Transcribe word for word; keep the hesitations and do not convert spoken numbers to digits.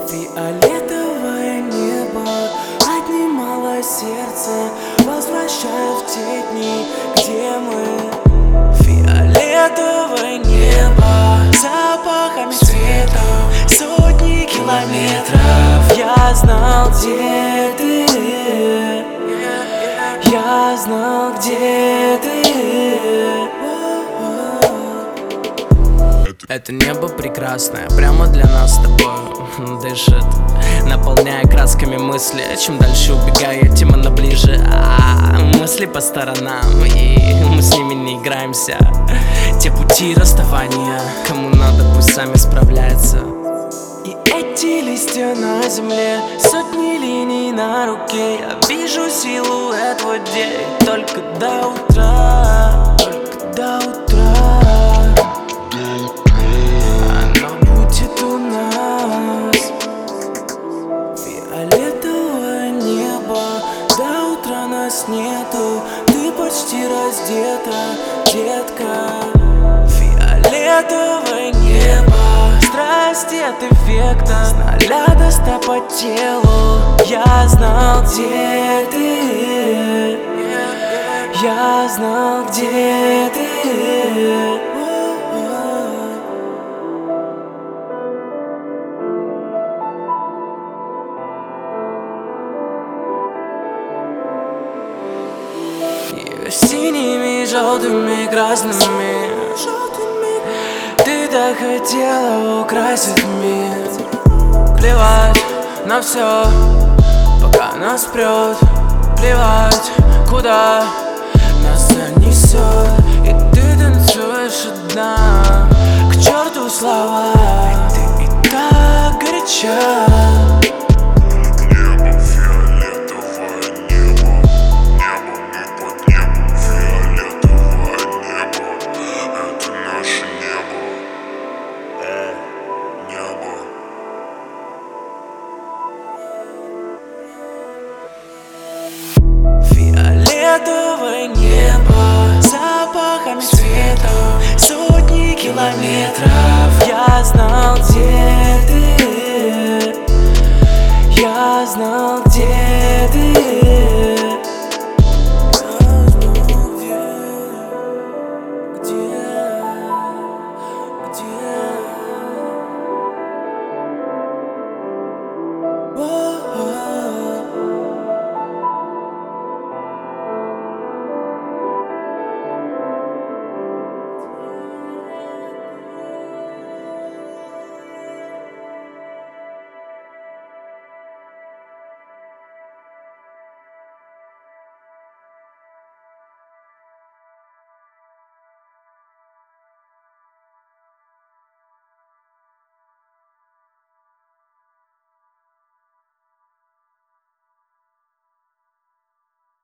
Фиолетовое небо отнимало сердце, возвращая в те дни, где мы. Фиолетовое небо запахами цвета, сотни километров. Я знал, где ты, я знал, где ты. Это небо прекрасное, прямо для нас с тобой дышит, наполняя красками мысли. Чем дальше убегаю, тем она ближе. А, мысли по сторонам, и мы с ними не играемся. Те пути расставания, кому надо, пусть сами справляются. И эти листья на земле, сотни линий на руке. Я вижу силуэт в воде, только до утра, только до утра. Фиолетовое небо, до утра нас нету. Ты почти раздета, детка. Фиолетовое небо, страсти от эффекта, с ноля до ста по телу. Я знал, где ты, я знал, где ты. Синими, желтыми, красными. Ты так хотела украсить мир. Плевать на все, пока нас прет. Плевать, куда нас занесет. И ты танцуешь одна, к черту слова. Ты и так горяча.